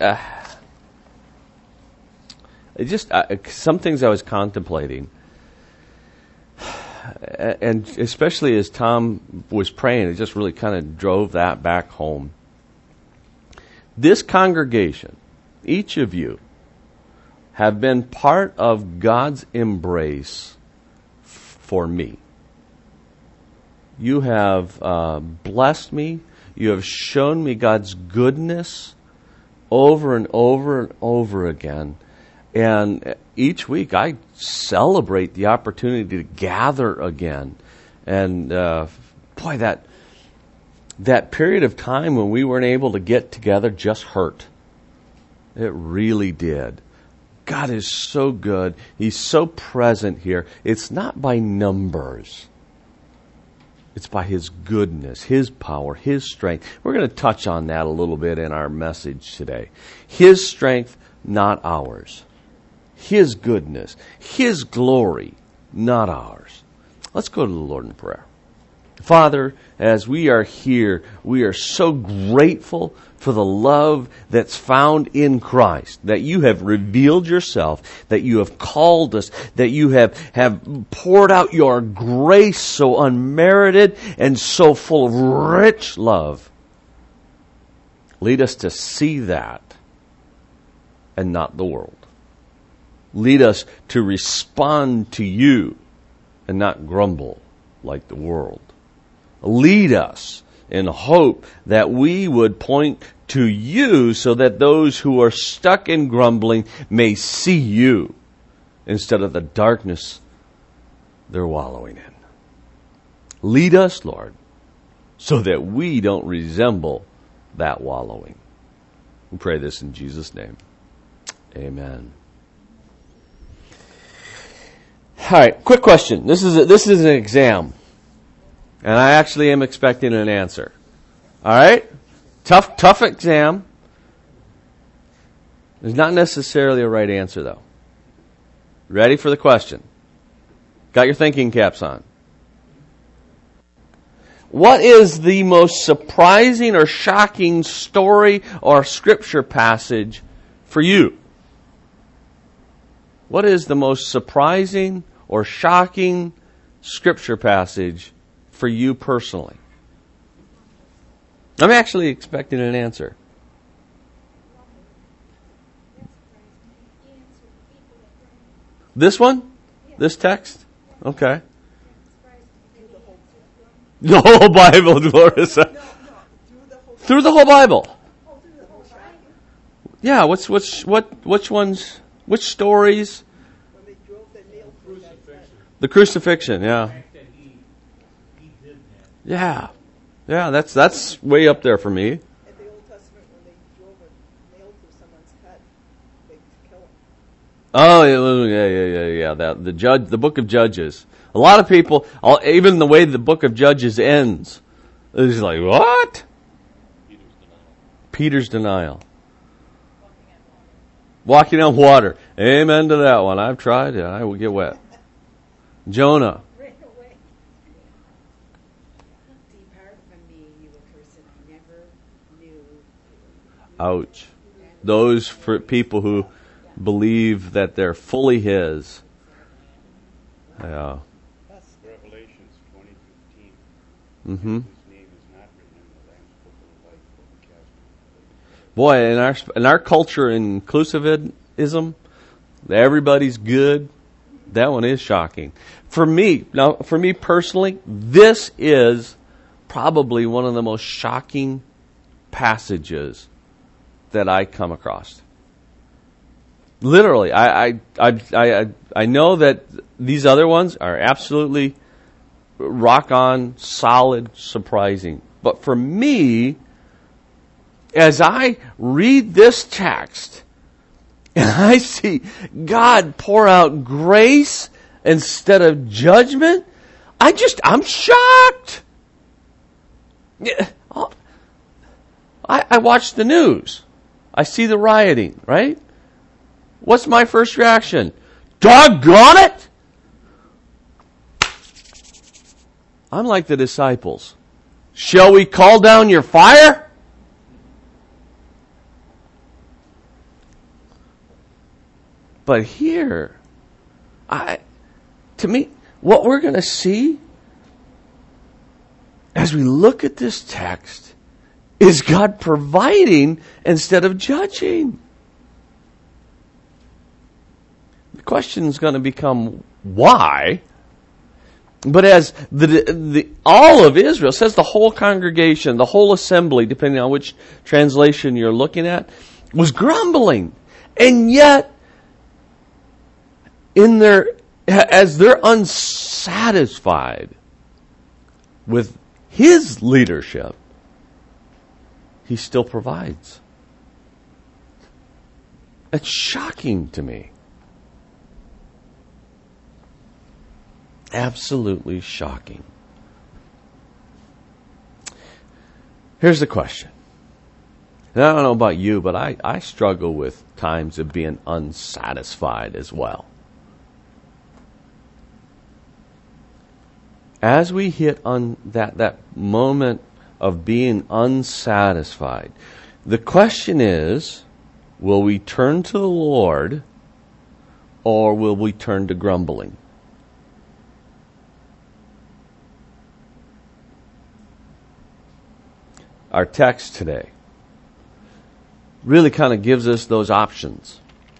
some things I was contemplating, and especially as Tom was praying, it just really kind of drove that back home. This congregation, each of you, have been part of God's embrace for me. You have blessed me. You have shown me God's goodness over and over and over again. And each week I celebrate the opportunity to gather again. And boy, that period of time when we weren't able to get together just hurt. It really did. God is so good. He's so present here. It's not by numbers. It's by His goodness, His power, His strength. We're going to touch on that a little bit in our message today. His strength, not ours. His goodness, His glory, not ours. Let's go to the Lord in prayer. Father, as we are here, we are so grateful for the love that's found in Christ, that you have revealed yourself, that you have called us, that you have poured out your grace so unmerited and so full of rich love. Lead us to see that and not the world. Lead us to respond to you and not grumble like the world. Lead us in hope that we would point to you so that those who are stuck in grumbling may see you instead of the darkness they're wallowing in. Lead us, Lord, so that we don't resemble that wallowing. We pray this in Jesus' name. Amen. All right, quick question. This is an exam. And I actually am expecting an answer. All right? Tough exam. There's not necessarily a right answer, though. Ready for the question? Got your thinking caps on. What is the most surprising or shocking story or scripture passage for you? What is the most surprising or shocking scripture passage for you personally? I'm actually expecting an answer. This one? This text? Okay. The whole Bible, Dolores. Through the whole Bible. Yeah, which ones, which stories? The crucifixion, yeah. Yeah. Yeah, that's way up there for me. In the Old Testament, when they drove a nail through someone's head, they kill them. Oh, yeah. The book of Judges. A lot of people, even the way the book of Judges ends, is like, what? Peter's denial. Walking on water. Amen to that one. I've tried it. I will get wet. Jonah. Ouch. Those for people who believe that they're fully His. Yeah. Revelations 20:15. Mm-hmm. His name is not written in the Lamb's Book of Life, but cast. Boy, in our culture, inclusivism, everybody's good. That one is shocking. For me personally, this is probably one of the most shocking passages that I come across. Literally, I know that these other ones are absolutely rock on, solid, surprising. But for me, as I read this text and I see God pour out grace instead of judgment, I'm shocked. I watch the news. I see the rioting, right? What's my first reaction? Doggone it! I'm like the disciples. Shall we call down your fire? But here, to me, what we're going to see as we look at this text is God providing instead of judging. The question is going to become why. But as all of Israel, says the whole congregation, the whole assembly, depending on which translation you're looking at, was grumbling. And yet, as they're unsatisfied with His leadership, He still provides. It's shocking to me. Absolutely shocking. Here's the question. And I don't know about you, but I struggle with times of being unsatisfied as well. As we hit on that moment of being unsatisfied, the question is, will we turn to the Lord or will we turn to grumbling? Our text today really kind of gives us those options.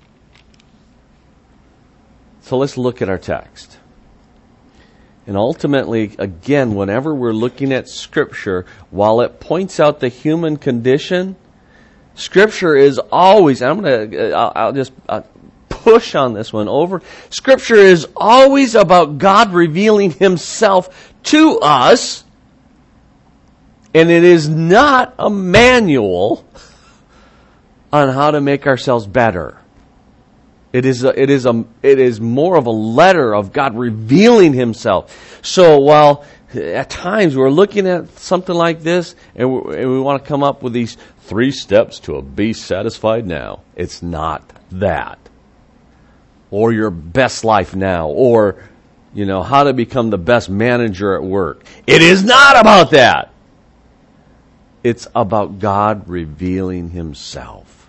So let's look at our text. And ultimately, again, whenever we're looking at Scripture, while it points out the human condition, Scripture is always, I'll just push on this one over. Scripture is always about God revealing Himself to us. And it is not a manual on how to make ourselves better. It is more of a letter of God revealing Himself. So while at times we're looking at something like this and we want to come up with these 3 steps to be satisfied now, it's not that. Or your best life now, or how to become the best manager at work. It is not about that. It's about God revealing Himself.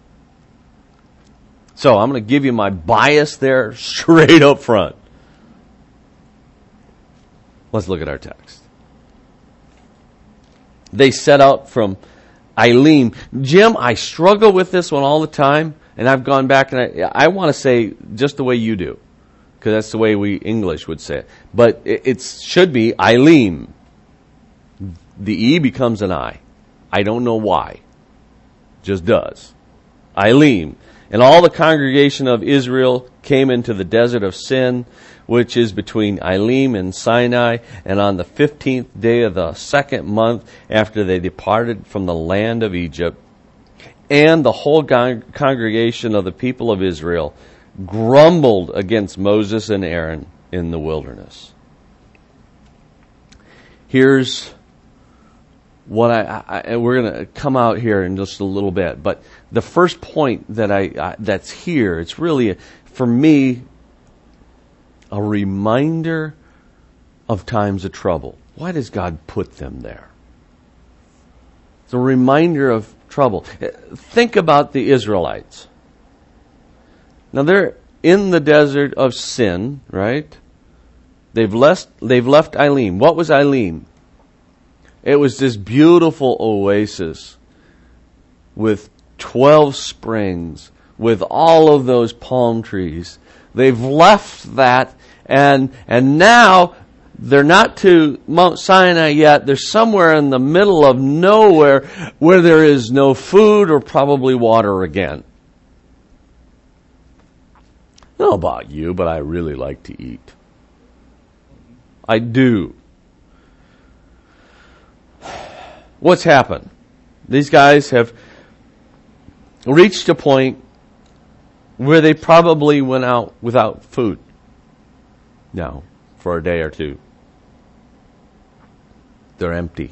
So I'm going to give you my bias there straight up front. Let's look at our text. They set out from Elim. Jim, I struggle with this one all the time, and I've gone back and I want to say just the way you do, because that's the way we English would say it. But it should be Elim. The E becomes an I. I don't know why. Just does. Elim. And all the congregation of Israel came into the desert of Sin, which is between Elim and Sinai, and on the 15th day of the 2nd month after they departed from the land of Egypt. And the whole congregation of the people of Israel grumbled against Moses and Aaron in the wilderness. Here's what we're going to come out here in just a little bit, but the first point that that's here, it's really for me a reminder of times of trouble. Why does God put them there? It's a reminder of trouble. Think about the Israelites. Now they're in the desert of Sin, right? They've left Elim. What was Elim? It was this beautiful oasis with 12 springs, with all of those palm trees. They've left that, and now they're not to Mount Sinai yet. They're somewhere in the middle of nowhere where there is no food or probably water again. I don't know about you, but I really like to eat. I do. What's happened? These guys have reached a point where they probably went out without food now for a day or two. They're empty.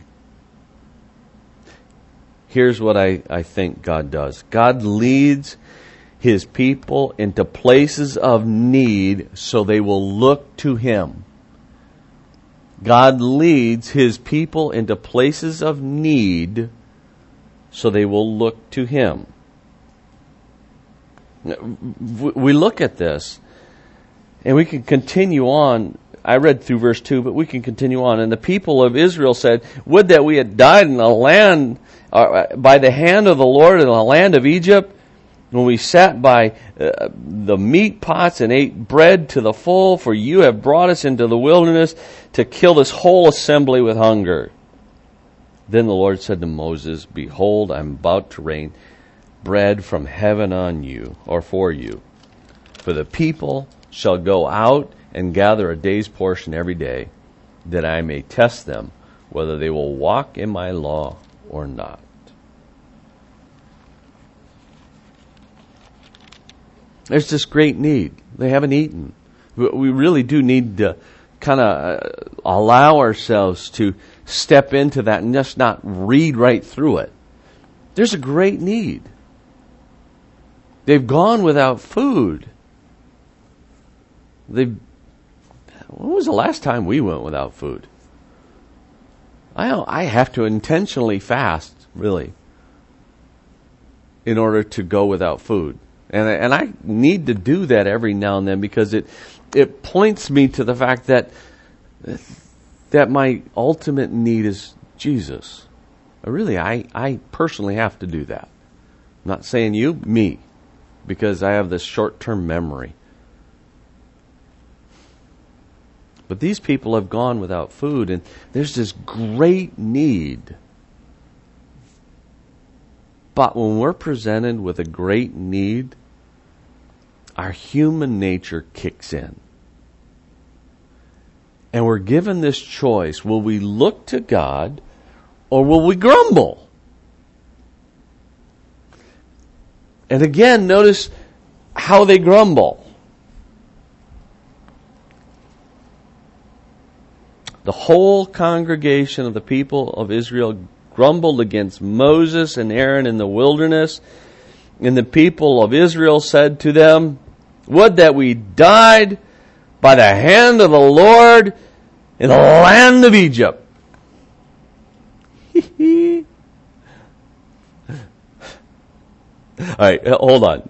Here's what I think God does. God leads His people into places of need so they will look to Him. God leads His people into places of need so they will look to Him. We look at this, and we can continue on. I read through verse 2, but we can continue on. And the people of Israel said, "Would that we had died in the land, by the hand of the Lord in the land of Egypt, when we sat by the meat pots and ate bread to the full, for you have brought us into the wilderness to kill this whole assembly with hunger." Then the Lord said to Moses, "Behold, I am about to rain bread from heaven on you, or for you. For the people shall go out and gather a day's portion every day, that I may test them, whether they will walk in my law or not." There's this great need. They haven't eaten. We really do need to kind of allow ourselves to step into that and just not read right through it. There's a great need. They've gone without food. When was the last time we went without food? I have to intentionally fast, really, in order to go without food. And I need to do that every now and then, because it points me to the fact that my ultimate need is Jesus. I personally have to do that. I'm not saying you, me, because I have this short-term memory. But these people have gone without food, and there's this great need. But when we're presented with a great need, our human nature kicks in. And we're given this choice. Will we look to God, or will we grumble? And again, notice how they grumble. The whole congregation of the people of Israel grumbled against Moses and Aaron in the wilderness. And the people of Israel said to them, "Would that we died by the hand of the Lord in the land of Egypt." All right, hold on.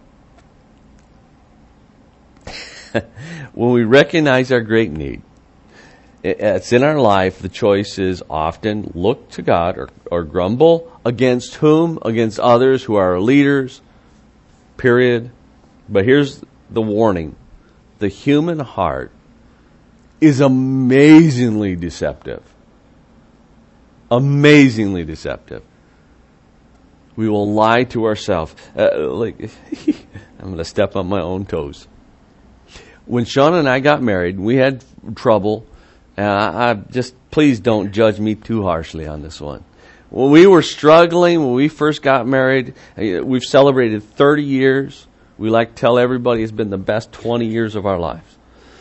When we recognize our great need, it's in our life, the choice is often look to God or grumble. Against whom? Against others who are our leaders, period. But here's the warning. The human heart is amazingly deceptive. Amazingly deceptive. We will lie to ourselves. I'm going to step on my own toes. When Sean and I got married, we had trouble. Please don't judge me too harshly on this one. When we were struggling, when we first got married, we've celebrated 30 years. We like to tell everybody it's been the best 20 years of our lives.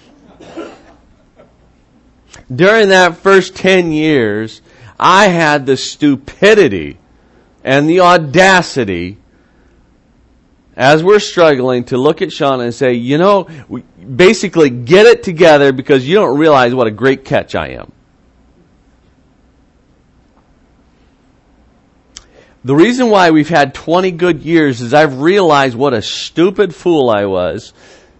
During that first 10 years, I had the stupidity and the audacity, as we're struggling, to look at Shauna and say, basically get it together, because you don't realize what a great catch I am. The reason why we've had 20 good years is I've realized what a stupid fool I was,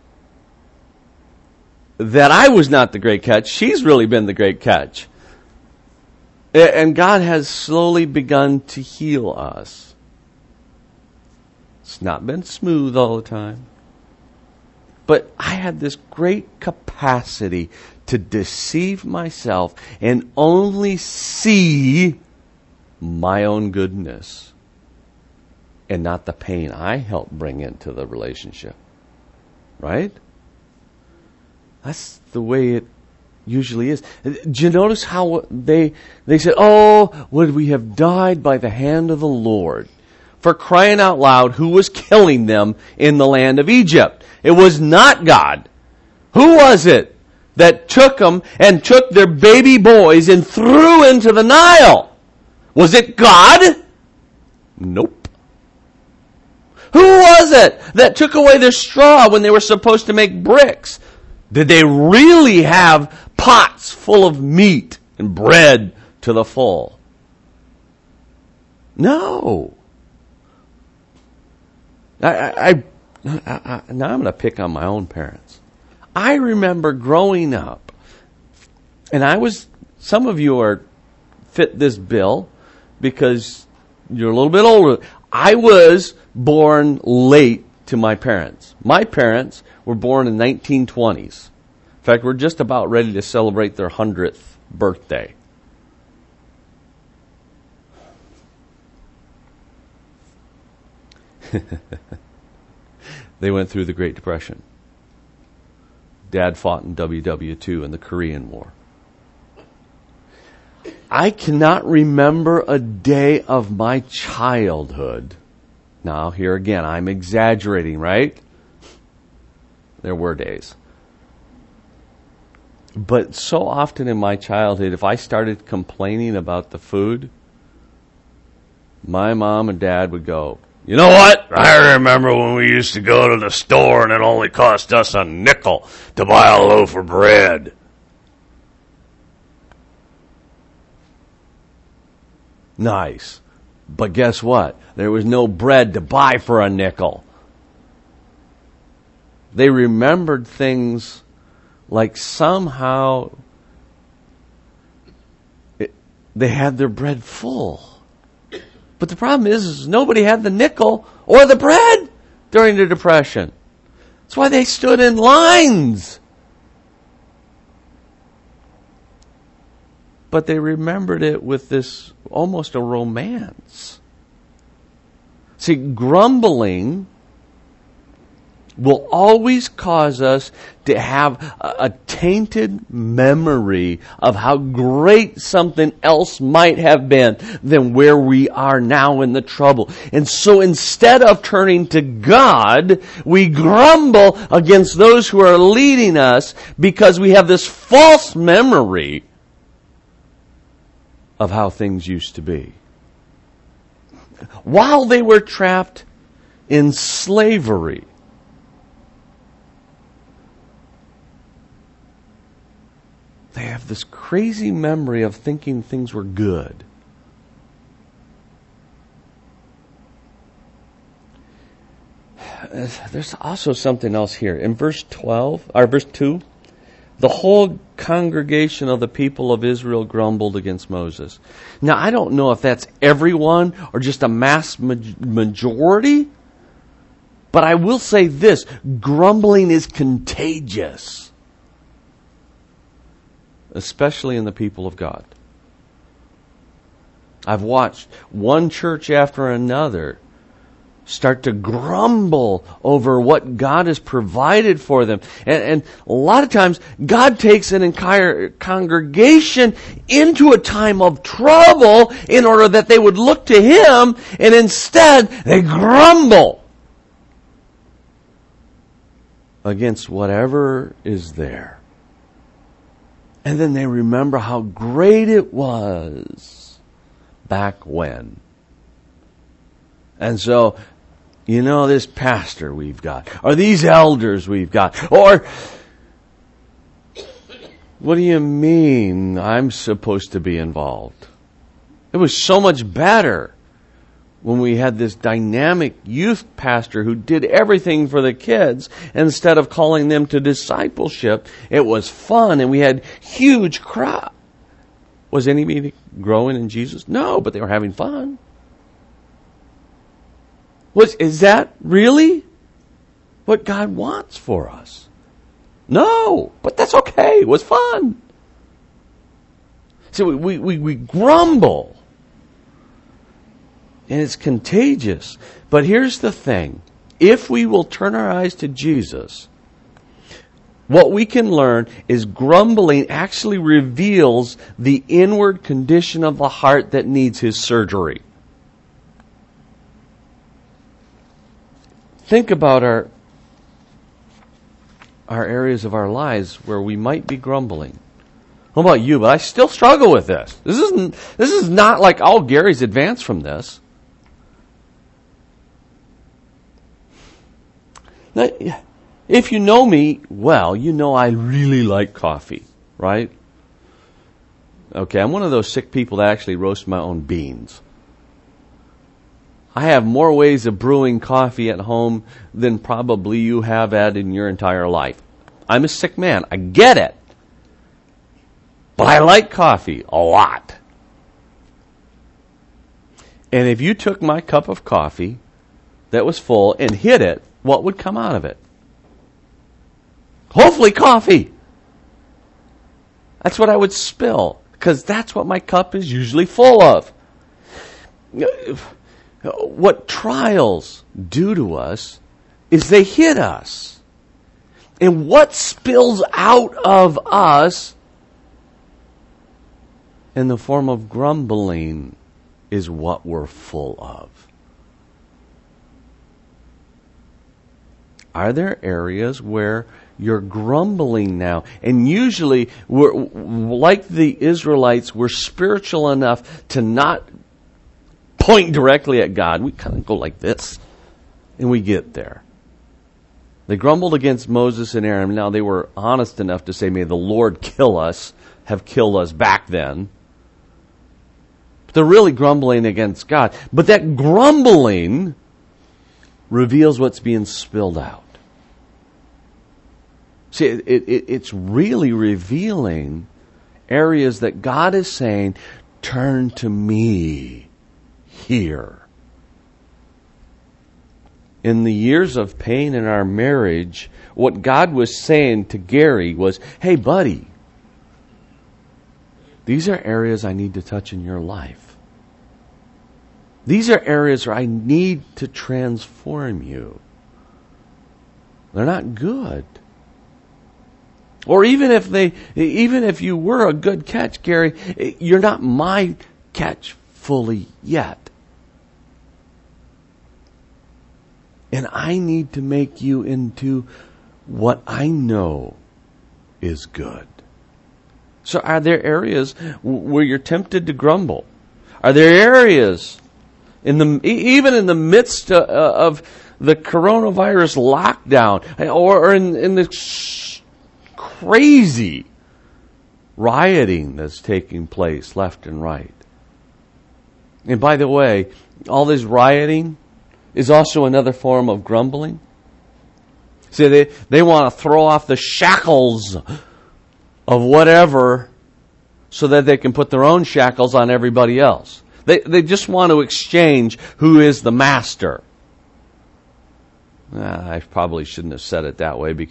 that I was not the great catch. She's really been the great catch. And God has slowly begun to heal us. It's not been smooth all the time. But I had this great capacity to deceive myself and only see my own goodness and not the pain I helped bring into the relationship. Right? That's the way it usually is. Do you notice how they said, "Oh, would we have died by the hand of the Lord?" For crying out loud, who was killing them in the land of Egypt? It was not God. Who was it that took them and took their baby boys and threw into the Nile? Was it God? Nope. Who was it that took away their straw when they were supposed to make bricks? Did they really have pots full of meat and bread to the full? No. I Now I'm going to pick on my own parents. I remember growing up, and some of you fit this bill because you're a little bit older. I was born late to my parents. My parents were born in 1920s. In fact, we're just about ready to celebrate their 100th birthday. They went through the Great Depression. Dad fought in WW2 in the Korean War. I cannot remember a day of my childhood. Now, here again, I'm exaggerating, right? There were days. But so often in my childhood, if I started complaining about the food, my mom and dad would go, "You know what? I remember when we used to go to the store and it only cost us a nickel to buy a loaf of bread." Nice. But guess what? There was no bread to buy for a nickel. They remembered things like somehow they had their bread full. But the problem is nobody had the nickel or the bread during the Depression. That's why they stood in lines. But they remembered it with this almost a romance. See, grumbling will always cause us to have a tainted memory of how great something else might have been than where we are now in the trouble. And so instead of turning to God, we grumble against those who are leading us because we have this false memory of how things used to be. While they were trapped in slavery, they have this crazy memory of thinking things were good. There's also something else here. In verse 2, the whole congregation of the people of Israel grumbled against Moses. Now, I don't know if that's everyone or just a mass majority, but I will say this: grumbling is contagious, especially in the people of God. I've watched one church after another start to grumble over what God has provided for them. And a lot of times, God takes an entire congregation into a time of trouble in order that they would look to Him, and instead they grumble against whatever is there. And then they remember how great it was back when. And so, this pastor we've got, or these elders we've got, or what do you mean I'm supposed to be involved? It was so much better when we had this dynamic youth pastor who did everything for the kids. Instead of calling them to discipleship, it was fun and we had huge crowd. Was anybody growing in Jesus? No, but they were having fun. Is that really what God wants for us? No, but that's okay. It was fun. So we grumble. And it's contagious. But here's the thing. If we will turn our eyes to Jesus, what we can learn is grumbling actually reveals the inward condition of the heart that needs His surgery. Think about our areas of our lives where we might be grumbling. How about you? But I still struggle with this. This is not like, Gary's advanced from this. Now, if you know me well, you know I really like coffee, right? Okay, I'm one of those sick people that actually roast my own beans. I have more ways of brewing coffee at home than probably you have had in your entire life. I'm a sick man. I get it. But I like coffee a lot. And if you took my cup of coffee that was full and hit it, what would come out of it? Hopefully coffee. That's what I would spill, because that's what my cup is usually full of. What trials do to us is they hit us. And what spills out of us in the form of grumbling is what we're full of. Are there areas where you're grumbling now? And usually, we're like the Israelites, we're spiritual enough to not point directly at God. We kind of go like this, and we get there. They grumbled against Moses and Aaron. Now, they were honest enough to say, may the Lord kill us, have killed us back then. But they're really grumbling against God. But that grumbling reveals what's being spilled out. See, it's really revealing areas that God is saying, turn to me here. In the years of pain in our marriage, what God was saying to Gary was, hey, buddy, these are areas I need to touch in your life. These are areas where I need to transform you. They're not good. Or even if you were a good catch, Gary, you're not my catch fully yet. And I need to make you into what I know is good. So are there areas where you're tempted to grumble? Are there areas even in the midst of the coronavirus lockdown or in this crazy rioting that's taking place left and right? And by the way, all this rioting is also another form of grumbling. See, they want to throw off the shackles of whatever so that they can put their own shackles on everybody else. They just want to exchange who is the master. I probably shouldn't have said it that way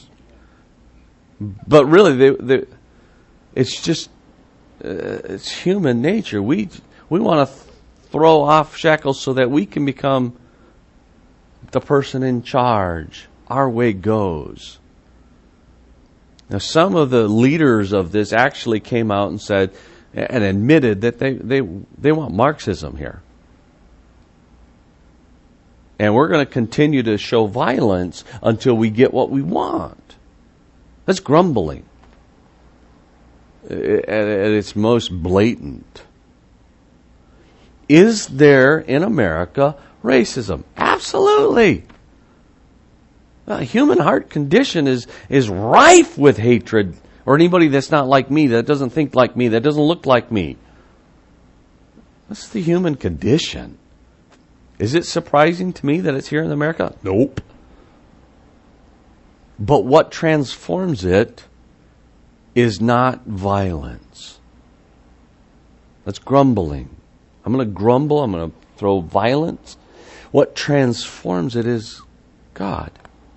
but really, it's just it's human nature. We want to throw off shackles so that we can become the person in charge. Our way goes. Now, some of the leaders of this actually came out and said and admitted that they want Marxism here. And we're going to continue to show violence until we get what we want. That's grumbling at its most blatant. Is there in America racism? Absolutely. The human heart condition is rife with hatred, or anybody that's not like me, that doesn't think like me, that doesn't look like me. That's the human condition. Is it surprising to me that it's here in America? Nope. But what transforms it is not violence. That's grumbling. I'm going to grumble. I'm going to throw violence. What transforms it is God.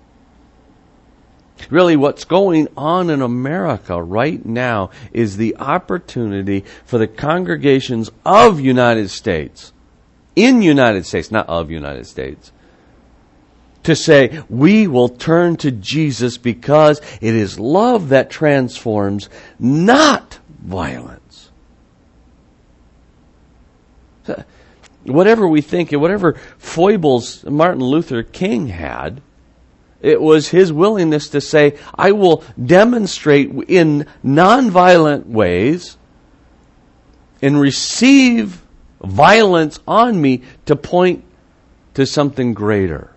Really, what's going on in America right now is the opportunity for the congregations of United States, in United States, not of United States, to say, we will turn to Jesus because it is love that transforms, not violence. Whatever we think, and whatever foibles Martin Luther King had, it was his willingness to say, I will demonstrate in nonviolent ways and receive violence on me to point to something greater.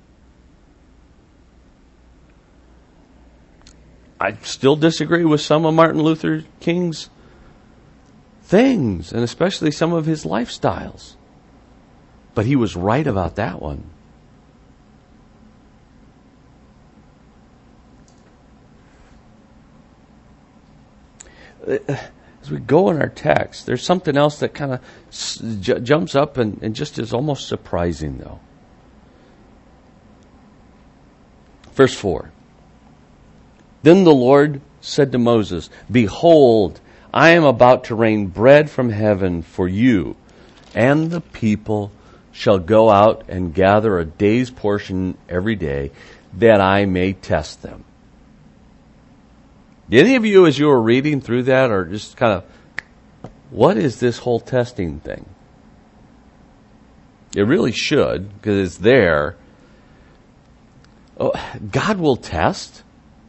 I still disagree with some of Martin Luther King's things, and especially some of his lifestyles. But he was right about that one. As we go in our text, there's something else that kind of jumps up and just is almost surprising, though. Verse 4. Then the Lord said to Moses, "Behold, I am about to rain bread from heaven for you, and the people shall go out and gather a day's portion every day, that I may test them." Did any of you, as you were reading through that, or just kind of, what is this whole testing thing? It really should, because it's there. Oh, God will test?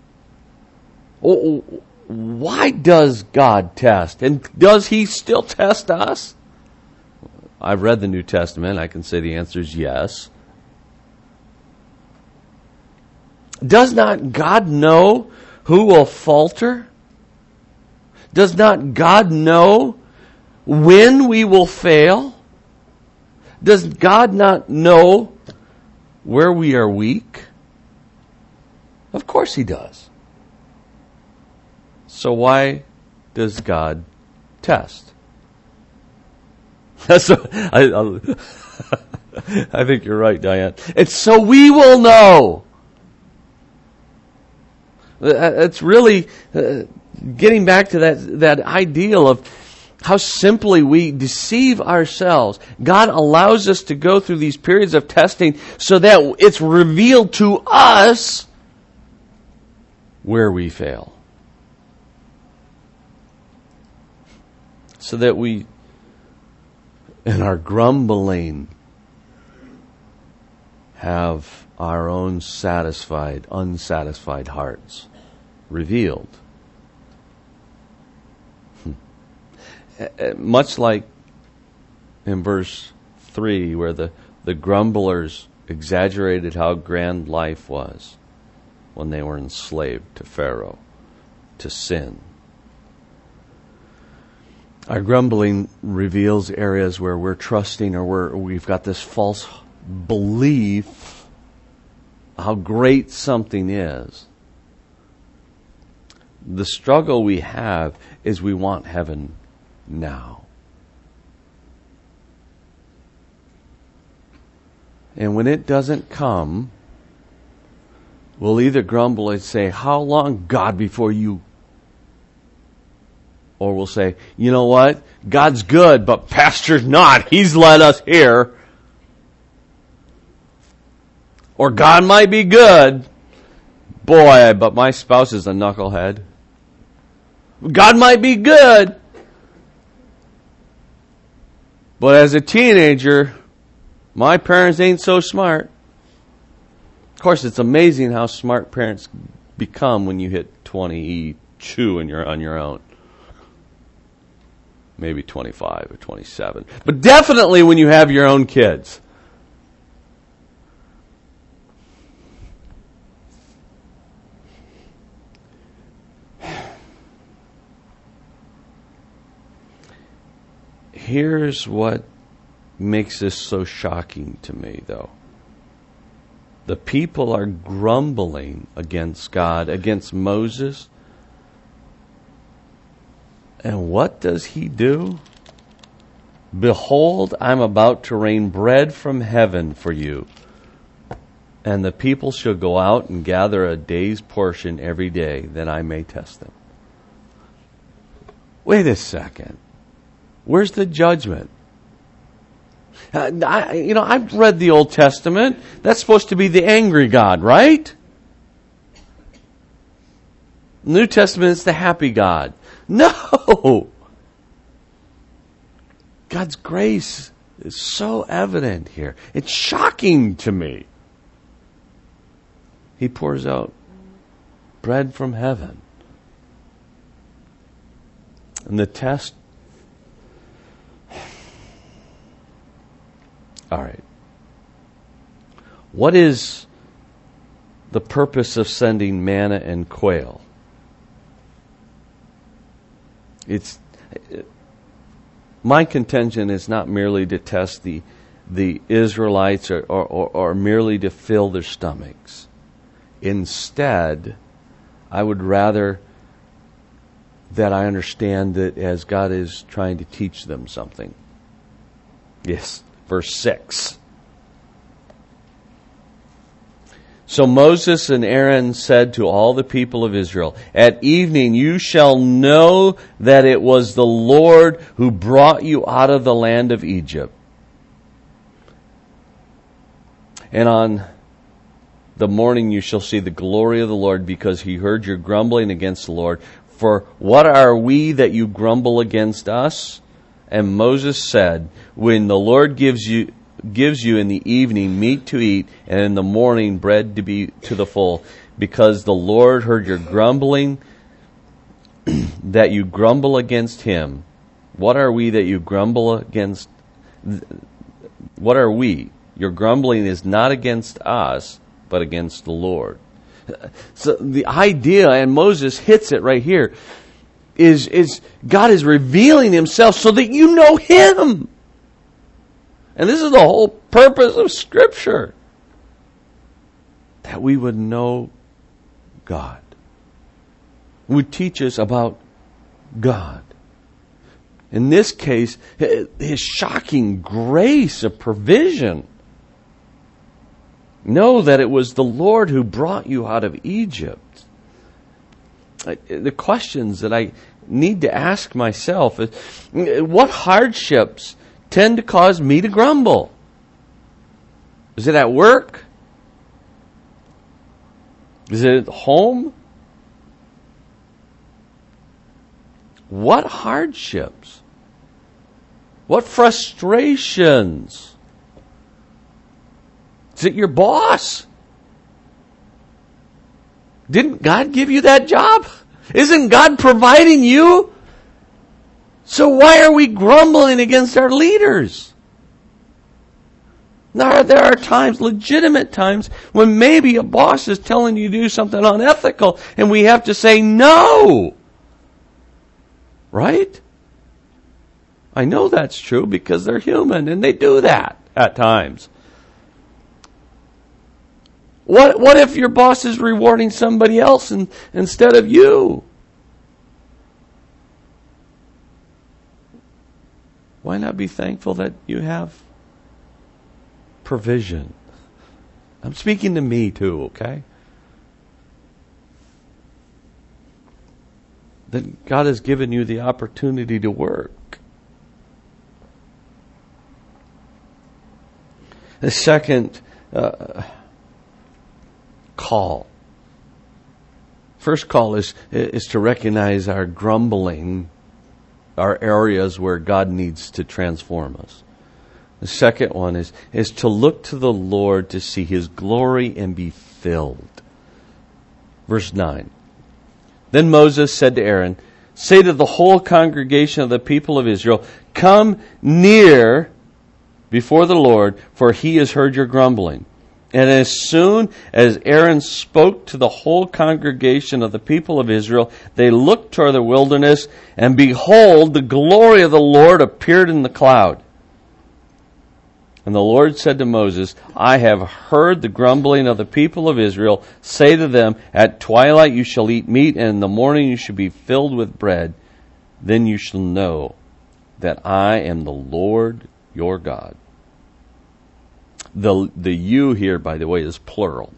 Oh, why does God test? And does He still test us? I've read the New Testament. I can say the answer is yes. Does not God know who will falter? Does not God know when we will fail? Does God not know where we are weak? Of course He does. So why does God test? I think you're right, Diane. It's so we will know. It's really getting back to that ideal of how simply we deceive ourselves. God allows us to go through these periods of testing so that it's revealed to us where we fail. So that we, in our grumbling, have our own unsatisfied hearts revealed. Much like in verse 3, where the grumblers exaggerated how grand life was when they were enslaved to Pharaoh, to sin. Our grumbling reveals areas where we're trusting or we've got this false belief how great something is. The struggle we have is we want heaven now. And when it doesn't come, we'll either grumble and say, "How long, God, before you..." Or we'll say, "You know what? God's good, but Pastor's not. He's led us here." Or God might be good. Boy, but my spouse is a knucklehead. God might be good. But as a teenager, my parents ain't so smart. Of course, it's amazing how smart parents become when you hit 22 and you're on your own. Maybe 25 or 27. But definitely when you have your own kids. Here's what makes this so shocking to me, though. The people are grumbling against God, against Moses. And what does he do? "Behold, I'm about to rain bread from heaven for you, and the people shall go out and gather a day's portion every day, that I may test them." Wait a second. Where's the judgment? I've read the Old Testament. That's supposed to be the angry God, right? New Testament is the happy God. No! God's grace is so evident here. It's shocking to me. He pours out bread from heaven. And the test... All right. What is the purpose of sending manna and quail? My contention is not merely to test the the Israelites or merely to fill their stomachs. Instead, I would rather that I understand it as God is trying to teach them something. Yes, verse 6. So Moses and Aaron said to all the people of Israel, "At evening you shall know that it was the Lord who brought you out of the land of Egypt. And on the morning you shall see the glory of the Lord, because he heard your grumbling against the Lord. For what are we that you grumble against us?" And Moses said, "When the Lord gives you in the evening meat to eat, and in the morning bread to be to the full, because the Lord heard your grumbling, that you grumble against him. What are we that you grumble against? What are we? Your grumbling is not against us, but against the Lord." So the idea, and Moses hits it right here, is God is revealing himself so that you know him. And this is the whole purpose of Scripture. That we would know God. It would teach us about God. In this case, his shocking grace of provision. Know that it was the Lord who brought you out of Egypt. The questions that I need to ask myself is, what hardships tend to cause me to grumble? Is it at work? Is it at home? What hardships? What frustrations? Is it your boss? Didn't God give you that job? Isn't God providing you? So why are we grumbling against our leaders? Now, there are times, legitimate times, when maybe a boss is telling you to do something unethical and we have to say no. Right? I know that's true because they're human and they do that at times. What if your boss is rewarding somebody else instead of you? Why not be thankful that you have provision? I'm speaking to me too, okay? That God has given you the opportunity to work. The second call. First call is to recognize our grumbling, our areas where God needs to transform us. The second one is to look to the Lord to see his glory and be filled. Verse 9. Then Moses said to Aaron, "Say to the whole congregation of the people of Israel, come near before the Lord, for he has heard your grumbling." And as soon as Aaron spoke to the whole congregation of the people of Israel, they looked toward the wilderness, and behold, the glory of the Lord appeared in the cloud. And the Lord said to Moses, "I have heard the grumbling of the people of Israel. Say to them, at twilight you shall eat meat, and in the morning you shall be filled with bread. Then you shall know that I am the Lord your God." The you here, by the way, is plural.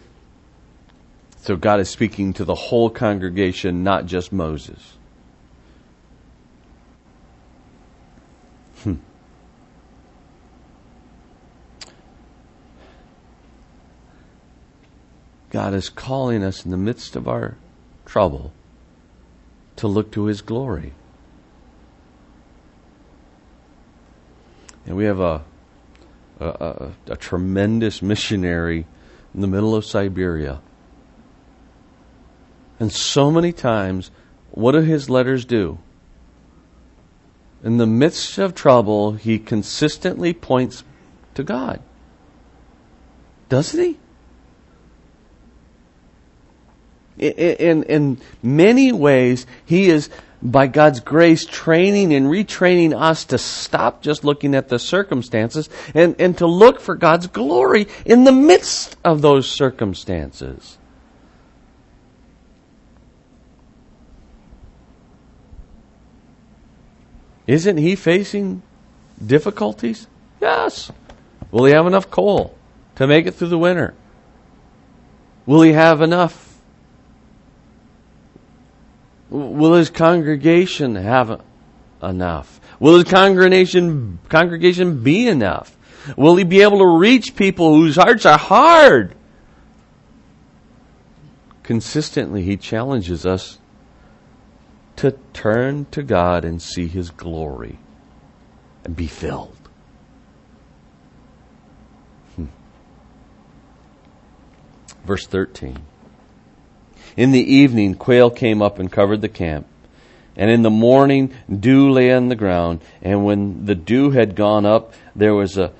So God is speaking to the whole congregation, not just Moses. God is calling us in the midst of our trouble to look to his glory. And we have a tremendous missionary in the middle of Siberia. And so many times, what do his letters do? In the midst of trouble, he consistently points to God. Doesn't he? In many ways, he is by God's grace, training and retraining us to stop just looking at the circumstances and to look for God's glory in the midst of those circumstances. Isn't he facing difficulties? Yes. Will he have enough coal to make it through the winter? Will he have enough? Will his congregation have enough? Will his congregation be enough? Will he be able to reach people whose hearts are hard? Consistently, he challenges us to turn to God and see his glory and be filled. Verse 13. In the evening, quail came up and covered the camp. And in the morning, dew lay on the ground. And when the dew had gone up, there was a...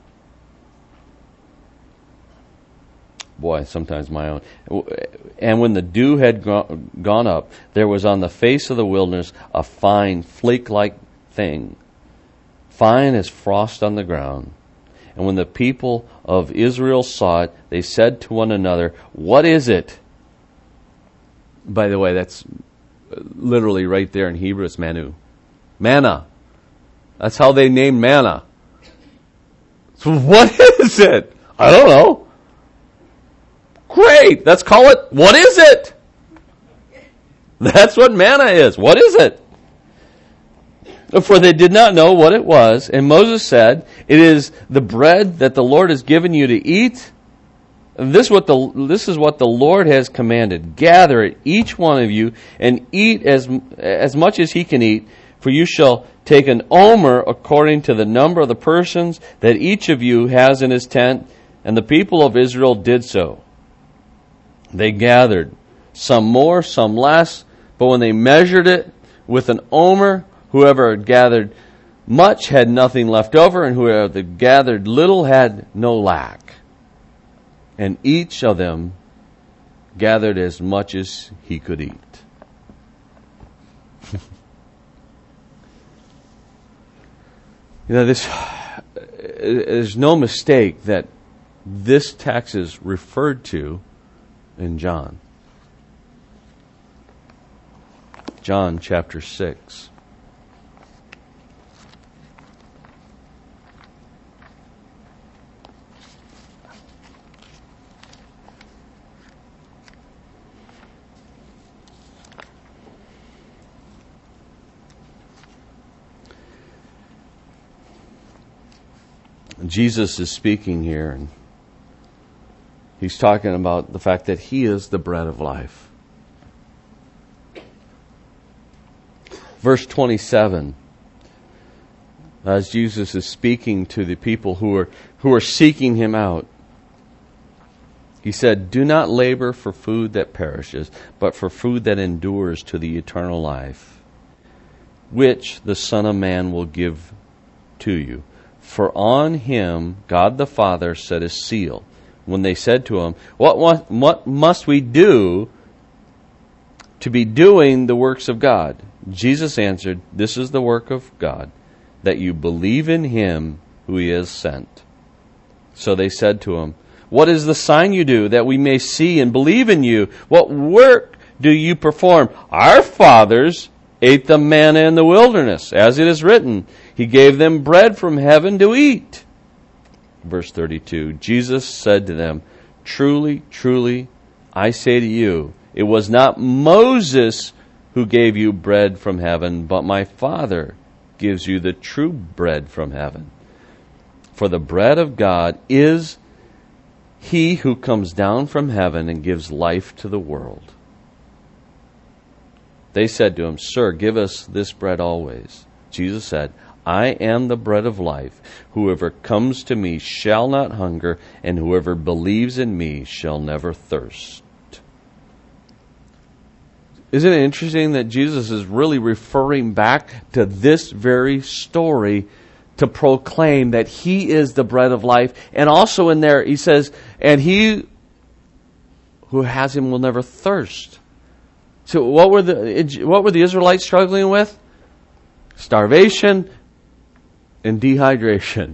Boy, sometimes my own. And when the dew had gone up, there was on the face of the wilderness a fine, flake-like thing, fine as frost on the ground. And when the people of Israel saw it, they said to one another, "What is it?" By the way, that's literally right there in Hebrew, it's manu. Manna. That's how they named manna. So what is it? I don't know. Great, let's call it, what is it? That's what manna is. What is it? For they did not know what it was. And Moses said, "It is the bread that the Lord has given you to eat. This is what the Lord has commanded. Gather it, each one of you, and eat as much as he can eat. For you shall take an omer according to the number of the persons that each of you has in his tent." And the people of Israel did so. They gathered, some more, some less. But when they measured it with an omer, whoever had gathered much had nothing left over, and whoever had gathered little had no lack. And each of them gathered as much as he could eat. There's no mistake that this text is referred to in John. John chapter 6. Jesus is speaking here, and he's talking about the fact that he is the bread of life. Verse 27, as Jesus is speaking to the people who are seeking him out, he said, "Do not labor for food that perishes, but for food that endures to the eternal life, which the Son of Man will give to you. For on him God the Father set his seal." When they said to him, what must we do to be doing the works of God?" Jesus answered, "This is the work of God, that you believe in him who he has sent." So they said to him, "What is the sign you do, that we may see and believe in you? What work do you perform? Our fathers ate the manna in the wilderness, as it is written, he gave them bread from heaven to eat." Verse 32, Jesus said to them, "Truly, truly, I say to you, it was not Moses who gave you bread from heaven, but my Father gives you the true bread from heaven. For the bread of God is he who comes down from heaven and gives life to the world." They said to him, "Sir, give us this bread always." Jesus said, "I am the bread of life. Whoever comes to me shall not hunger, and whoever believes in me shall never thirst." Isn't it interesting that Jesus is really referring back to this very story to proclaim that he is the bread of life? And also in there, he says, "And he who has him will never thirst." So what were the Israelites struggling with? Starvation and dehydration.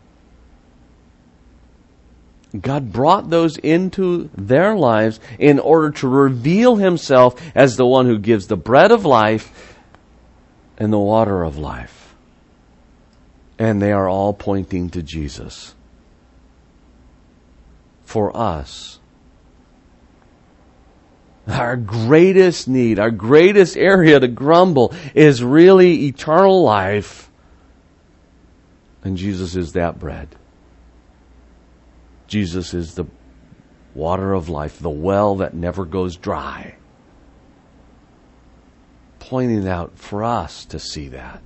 God brought those into their lives in order to reveal Himself as the one who gives the bread of life and the water of life. And they are all pointing to Jesus. For us, our greatest need, our greatest area to grumble is really eternal life. And Jesus is that bread. Jesus is the water of life, the well that never goes dry. Pointing out for us to see that.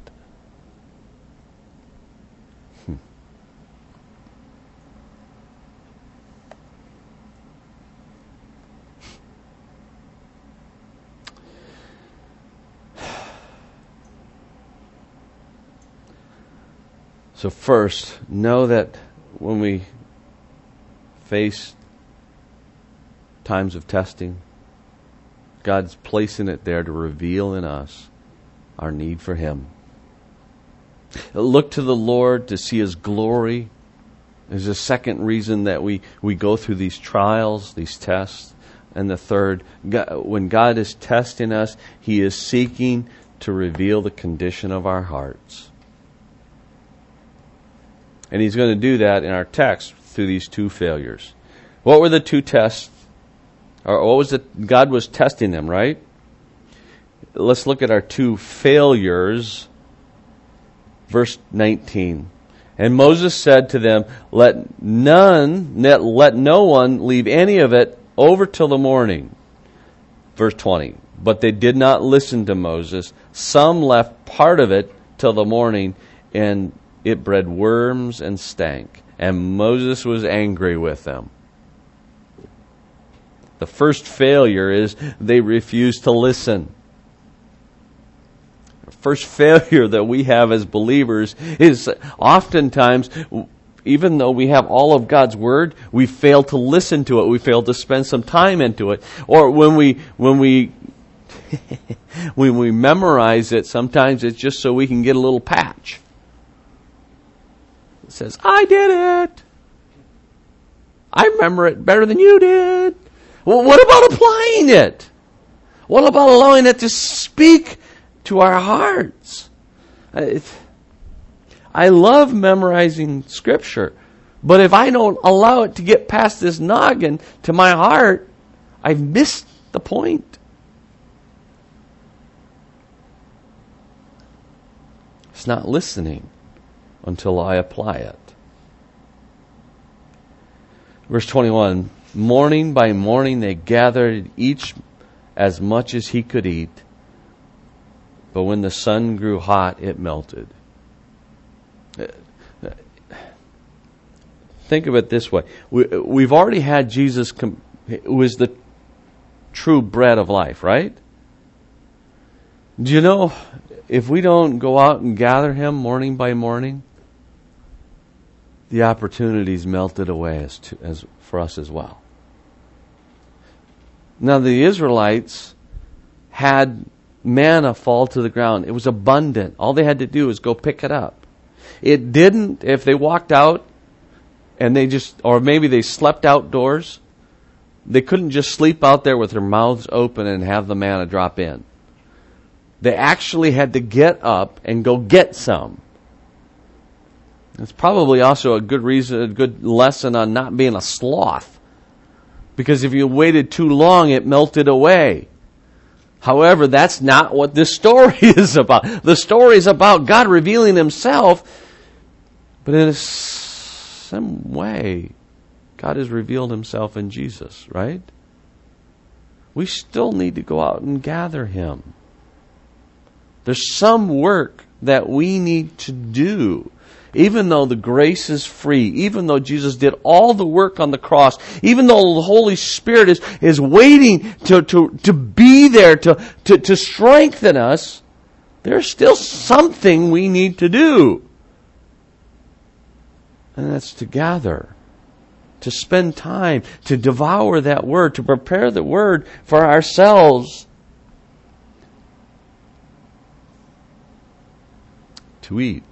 So first, know that when we face times of testing, God's placing it there to reveal in us our need for Him. Look to the Lord to see His glory. There's a second reason that we go through these trials, these tests. And the third, when God is testing us, He is seeking to reveal the condition of our hearts. And He's going to do that in our text through these two failures. What were the two tests? Or what was it? God was testing them, right? Let's look at our two failures. Verse 19. And Moses said to them, let no one leave any of it over till the morning. Verse 20. But they did not listen to Moses. Some left part of it till the morning, and it bred worms and stank. And Moses was angry with them. The first failure is they refused to listen. The first failure that we have as believers is oftentimes, even though we have all of God's Word, we fail to listen to it. We fail to spend some time into it. Or when we when we memorize it, sometimes it's just so we can get a little patch. It says, I did it. I remember it better than you did. Well, what about applying it? What about allowing it to speak to our hearts? I love memorizing Scripture, but if I don't allow it to get past this noggin to my heart, I've missed the point. It's not listening until I apply it. Verse 21, morning by morning they gathered each as much as he could eat, but when the sun grew hot, it melted. Think of it this way. We've already had Jesus, who is the true bread of life, right? Do you know, if we don't go out and gather Him morning by morning, the opportunities melted away as for us as well. Now the Israelites had manna fall to the ground. It was abundant. All they had to do was go pick it up. It didn't, if they walked out and or maybe they slept outdoors, they couldn't just sleep out there with their mouths open and have the manna drop in. They actually had to get up and go get some. It's probably also a good lesson on not being a sloth. Because if you waited too long, it melted away. However, that's not what this story is about. The story is about God revealing Himself, but in some way, God has revealed Himself in Jesus, right? We still need to go out and gather Him. There's some work that we need to do. Even though the grace is free, even though Jesus did all the work on the cross, even though the Holy Spirit is waiting to be there, to strengthen us, there's still something we need to do. And that's to gather, to spend time, to devour that Word, to prepare the Word for ourselves to eat.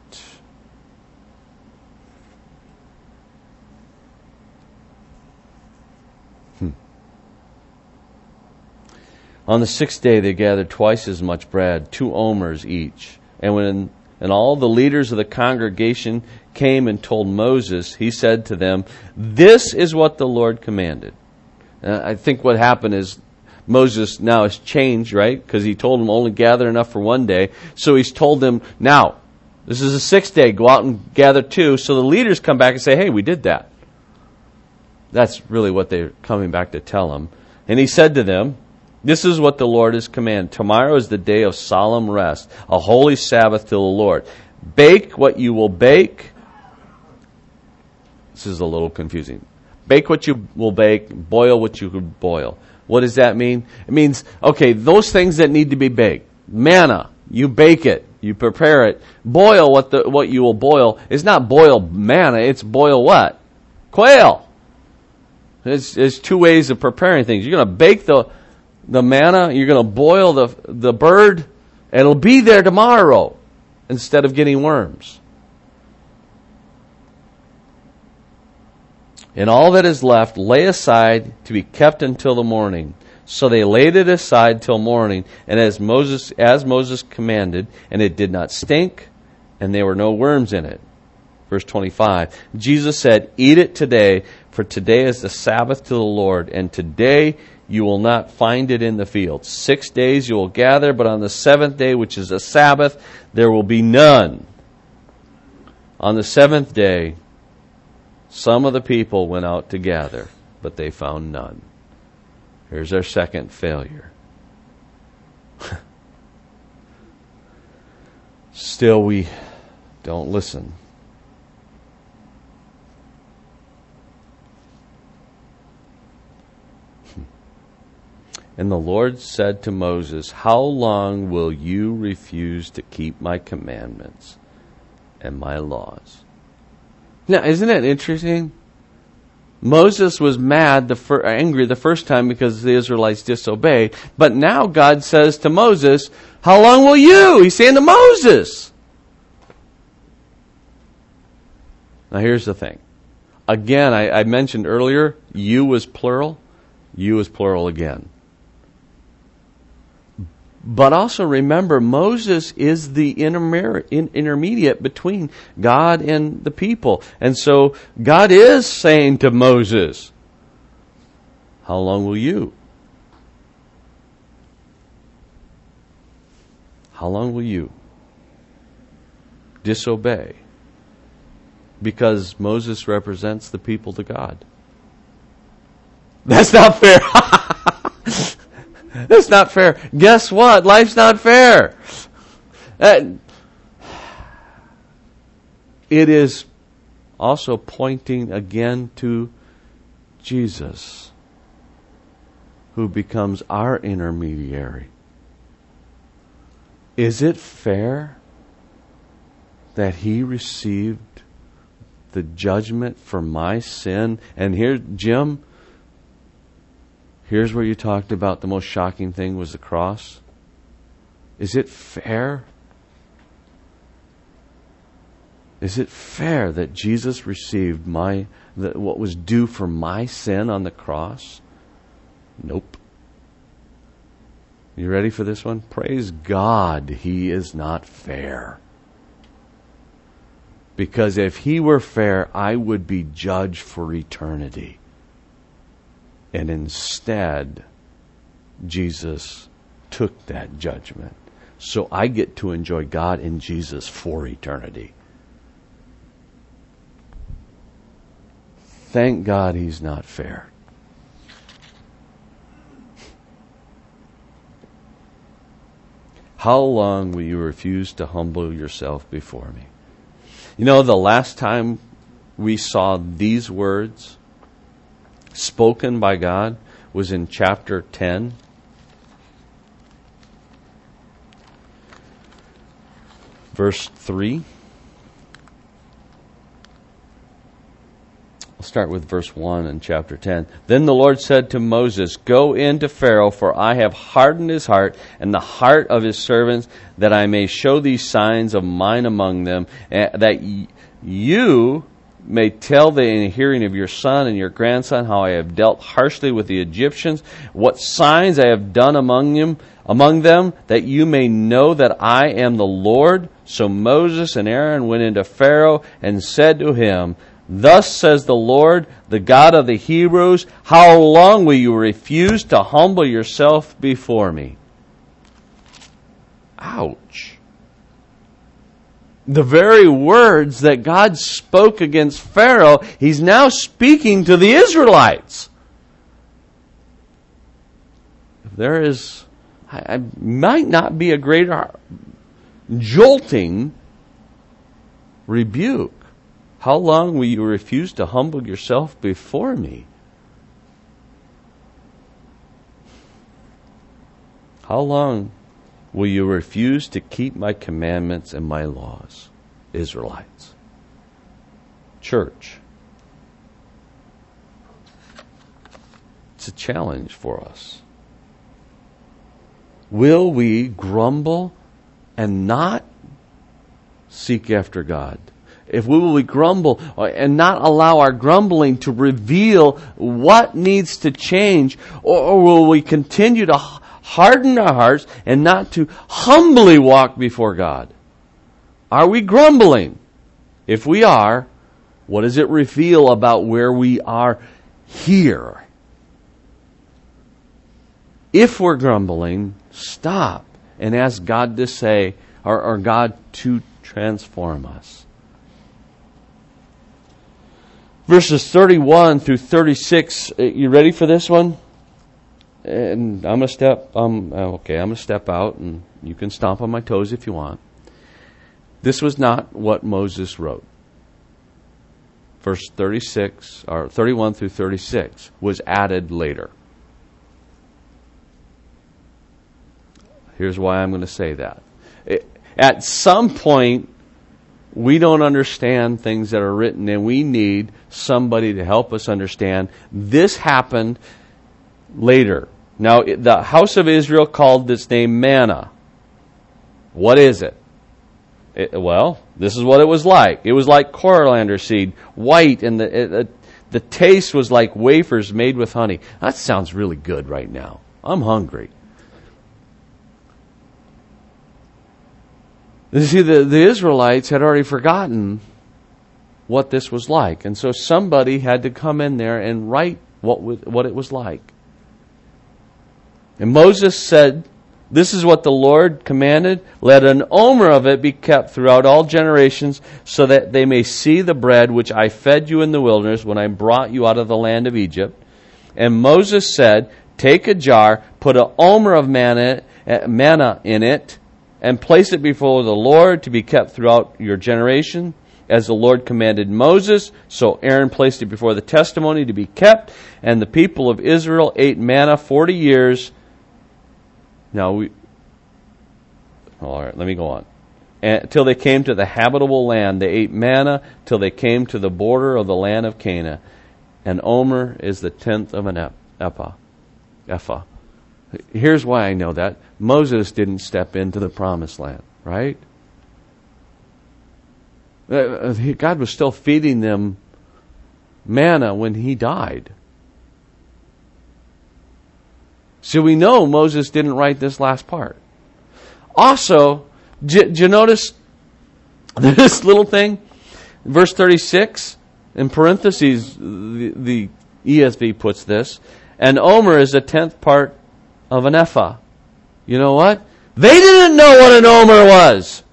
On the 6th day they gathered twice as much bread, 2 omers each. And all the leaders of the congregation came and told Moses, he said to them, "This is what the Lord commanded." I think what happened is Moses now has changed, right? Because he told them only gather enough for one day. So he's told them, now, this is the 6th day, go out and gather 2. So the leaders come back and say, hey, we did that. That's really what they're coming back to tell him. And he said to them, "This is what the Lord has commanded. Tomorrow is the day of solemn rest, a holy Sabbath to the Lord. Bake what you will bake." This is a little confusing. Bake what you will bake, boil what you will boil. What does that mean? It means, okay, those things that need to be baked. Manna, you bake it, you prepare it. Boil what you will boil. It's not boil manna, it's boil what? Quail. There's 2 ways of preparing things. You're going to bake the manna, you're going to boil the bird, and it'll be there tomorrow instead of getting worms. And all that is left, lay aside to be kept until the morning. So they laid it aside till morning, and as Moses commanded, and it did not stink, and there were no worms in it. Verse 25, Jesus said, "Eat it today, for today is the Sabbath to the Lord, and today you will not find it in the field. 6 days you will gather, but on the 7th day, which is a Sabbath, there will be none." On the 7th day, some of the people went out to gather, but they found none. Here's our second failure. Still, we don't listen. And the Lord said to Moses, "How long will you refuse to keep my commandments and my laws?" Now, isn't it interesting? Moses was angry the first time because the Israelites disobeyed. But now God says to Moses, "How long will you?" He's saying to Moses. Now here's the thing. Again, I mentioned earlier, you was plural. You was plural again. But also remember, Moses is the intermediate between God and the people. And so God is saying to Moses, "How long will you? How long will you disobey?" Because Moses represents the people to God. That's not fair. That's not fair. Guess what? Life's not fair. It is also pointing again to Jesus, who becomes our intermediary. Is it fair that He received the judgment for my sin? And here, Jim, here's where you talked about the most shocking thing was the cross. Is it fair? Is it fair that Jesus received what was due for my sin on the cross? Nope. You ready for this one? Praise God, He is not fair. Because if He were fair, I would be judged for eternity. And instead, Jesus took that judgment. So I get to enjoy God and Jesus for eternity. Thank God He's not fair. How long will you refuse to humble yourself before me? You know, the last time we saw these words spoken by God was in chapter 10. Verse 3. I'll start with verse 1 in chapter 10. Then the Lord said to Moses, "Go in to Pharaoh, for I have hardened his heart and the heart of his servants, that I may show these signs of mine among them, that you may tell the hearing of your son and your grandson how I have dealt harshly with the Egyptians, what signs I have done among them, that you may know that I am the Lord." So Moses and Aaron went into Pharaoh and said to him, "Thus says the Lord, the God of the Hebrews, how long will you refuse to humble yourself before me?" Ouch. The very words that God spoke against Pharaoh, he's now speaking to the Israelites. There is, I might not be a greater jolting rebuke. How long will you refuse to humble yourself before me? How long will you refuse to keep my commandments and my laws, Israelites? Church. It's a challenge for us. Will we grumble and not seek after God? If we will grumble and not allow our grumbling to reveal what needs to change, or will we continue to harden our hearts and not to humbly walk before God? Are we grumbling? If we are, what does it reveal about where we are here? If we're grumbling, stop and ask God to say, or God to transform us. Verses 31 through 36, you ready for this one? And I'm going to step out, and you can stomp on my toes if you want. This was not what Moses wrote. Verse 36, or 31 through 36, was added later. Here's why I'm going to say that. At some point, we don't understand things that are written, and we need somebody to help us understand. This happened later. Now, the house of Israel called this name manna. What is it? Well, this is what it was like. It was like coriander seed, white, and the taste was like wafers made with honey. That sounds really good right now. I'm hungry. You see, the Israelites had already forgotten what this was like. And so somebody had to come in there and write what it was like. And Moses said, "This is what the Lord commanded. Let an omer of it be kept throughout all generations, so that they may see the bread which I fed you in the wilderness when I brought you out of the land of Egypt." And Moses said, "Take a jar, put an omer of manna in it, and place it before the Lord to be kept throughout your generation, as the Lord commanded Moses." So Aaron placed it before the testimony to be kept, and the people of Israel ate manna 40 years. All right, let me go on. Till they came to the habitable land, they ate manna till they came to the border of the land of Canaan. An omer is the 10th of an ephah. Here's why I know that. Moses didn't step into the promised land, right? God was still feeding them manna when he died. So we know Moses didn't write this last part. Also, did you notice this little thing? Verse 36, in parentheses, the ESV puts this, an omer is a 10th part of an ephah. You know what? They didn't know what an omer was.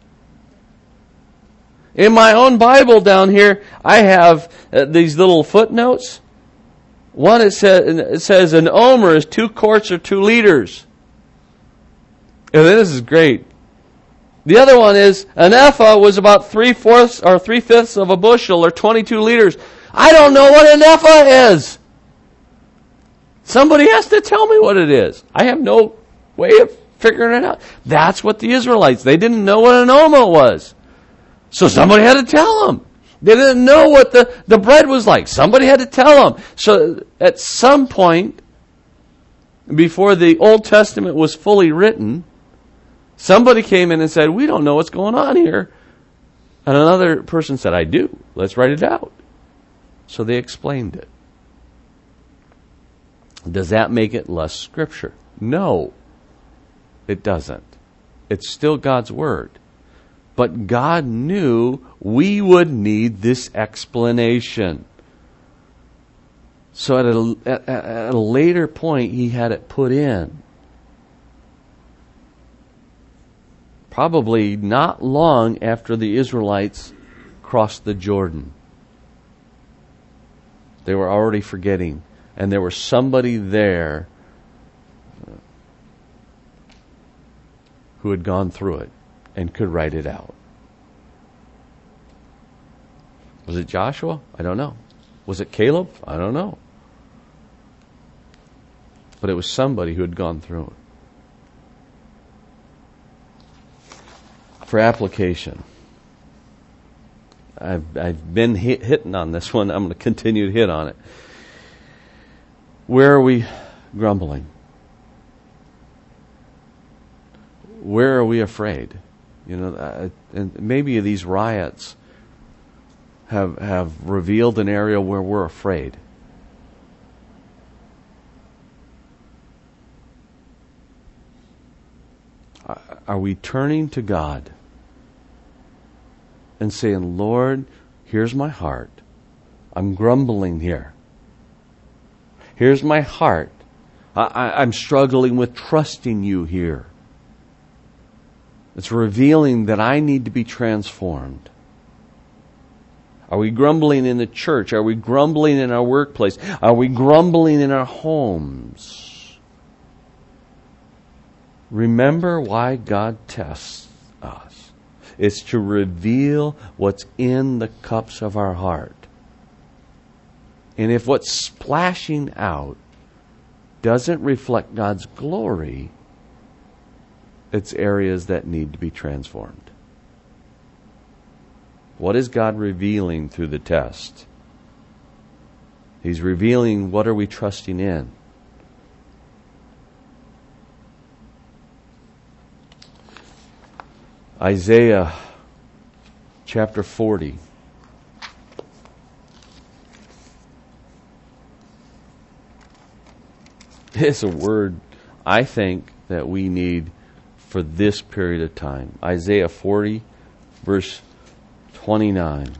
In my own Bible down here, I have these little footnotes. One, it says an omer is 2 quarts or 2 liters. And this is great. The other one is an ephah was about 3/4 or 3/5 of a bushel, or 22 liters. I don't know what an ephah is. Somebody has to tell me what it is. I have no way of figuring it out. That's what the Israelites, they didn't know what an omer was. So somebody had to tell them. They didn't know what the bread was like. Somebody had to tell them. So at some point, before the Old Testament was fully written, somebody came in and said, we don't know what's going on here. And another person said, I do. Let's write it out. So they explained it. Does that make it less Scripture? No, it doesn't. It's still God's Word. But God knew we would need this explanation. So at a later point, He had it put in. Probably not long after the Israelites crossed the Jordan. They were already forgetting. And there was somebody there who had gone through it and could write it out. Was it Joshua? I don't know. Was it Caleb? I don't know. But it was somebody who had gone through it. For application, I've been hitting on this one. I'm going to continue to hit on it. Where are we grumbling? Where are we afraid? And maybe these riots have revealed an area where we're afraid. Are we turning to God and saying, Lord, here's my heart. I'm grumbling here. Here's my heart. I'm struggling with trusting you here. It's revealing that I need to be transformed. Are we grumbling in the church? Are we grumbling in our workplace? Are we grumbling in our homes? Remember why God tests us. It's to reveal what's in the cups of our heart. And if what's splashing out doesn't reflect God's glory, it's areas that need to be transformed. What is God revealing through the test? He's revealing what are we trusting in. Isaiah chapter 40. It's a word, I think, that we need for this period of time. Isaiah 40, verse 29.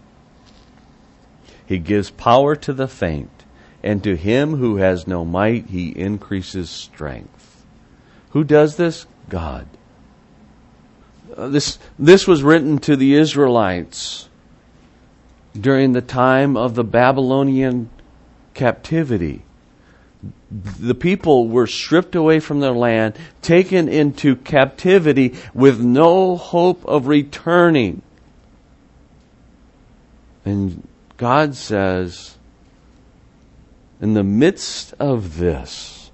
He gives power to the faint, and to him who has no might, he increases strength. Who does this? God. This was written to the Israelites during the time of the Babylonian captivity. The people were stripped away from their land, taken into captivity with no hope of returning. And God says, in the midst of this,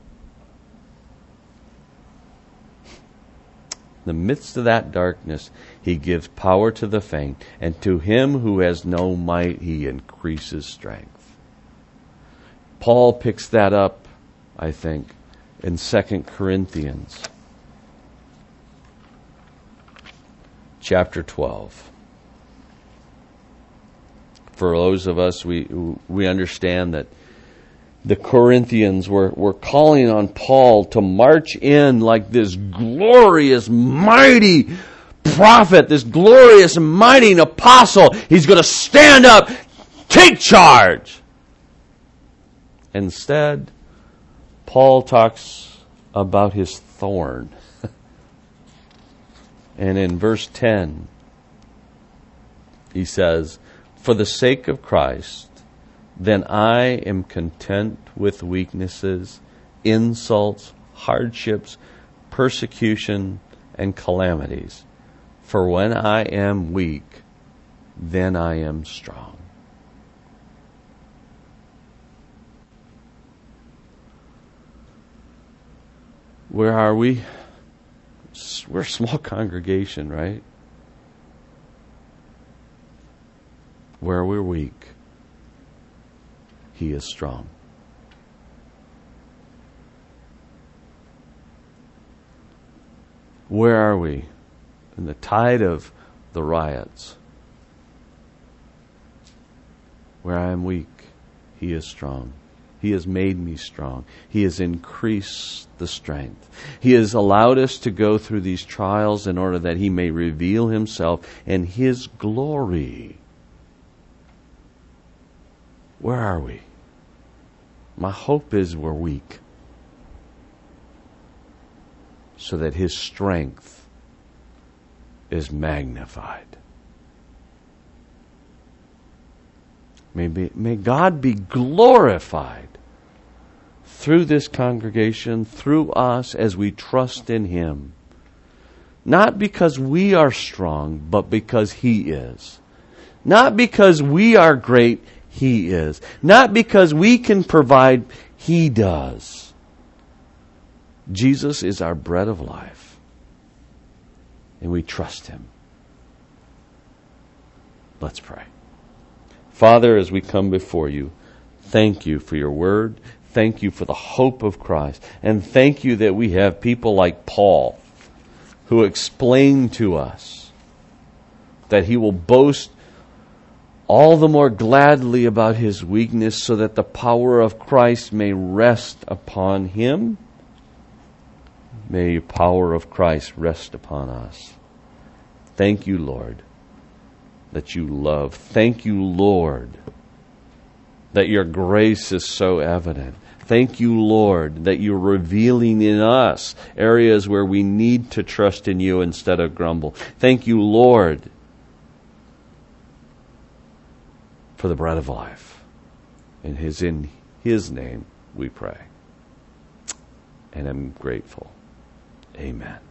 in the midst of that darkness, He gives power to the faint, and to him who has no might, He increases strength. Paul picks that up, I think, in 2 Corinthians chapter 12. For those of us, we understand that the Corinthians were calling on Paul to march in like this glorious, mighty prophet, this glorious, mighty apostle. He's going to stand up, take charge. Instead, Paul talks about his thorn. And in verse 10, he says, "For the sake of Christ, then I am content with weaknesses, insults, hardships, persecution, and calamities. For when I am weak, then I am strong." Where are we? We're a small congregation, right? where we're weak, He is strong. Where are we in the tide of the riots? Where I am weak, He is strong. He has made me strong. He has increased the strength. He has allowed us to go through these trials in order that He may reveal Himself and His glory. Where are we? My hope is we're weak, so that His strength is magnified. May God be glorified through this congregation, through us as we trust in Him. Not because we are strong, but because He is. Not because we are great, He is. Not because we can provide, He does. Jesus is our bread of life, and we trust Him. Let's pray. Father, as we come before You, thank You for Your word. Thank You for the hope of Christ. And thank You that we have people like Paul who explain to us that he will boast all the more gladly about his weakness so that the power of Christ may rest upon him. May the power of Christ rest upon us. Thank You, Lord, that You love. Thank You, Lord, that Your grace is so evident. Thank You, Lord, that You're revealing in us areas where we need to trust in You instead of grumble. Thank You, Lord, for the bread of life. In His name we pray. And I'm grateful. Amen.